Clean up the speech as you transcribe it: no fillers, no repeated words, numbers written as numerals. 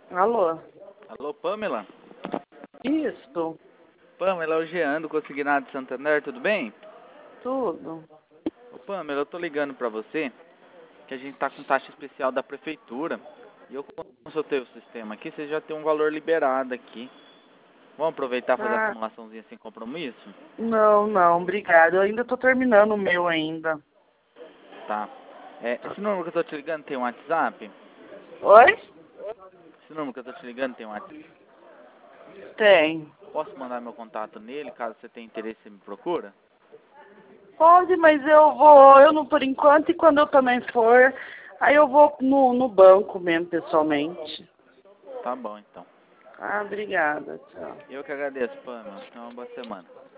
Alô? Alô, Pamela? Isso, Pamela, é o Jean do Consignado de Santander, tudo bem? tudo. Ô, Pamela, eu tô ligando pra você que a gente tá com taxa especial da prefeitura e eu consultei o sistema aqui, você já tem um valor liberado aqui. Vamos aproveitar e fazer a Ah, simulaçãozinha sem compromisso? não, obrigado. Eu ainda tô terminando o meu ainda. Tá. Esse número que eu tô te ligando tem um WhatsApp? Oi? Esse número que eu tô te ligando tem um WhatsApp? Tem. Posso mandar meu contato nele, caso você tenha interesse, você me procura? Pode, mas eu não por enquanto, e quando eu também for, aí eu vou no banco mesmo, pessoalmente. Tá bom, então. Ah, obrigada, tchau. Eu que agradeço, Pamela. Tenha uma boa semana.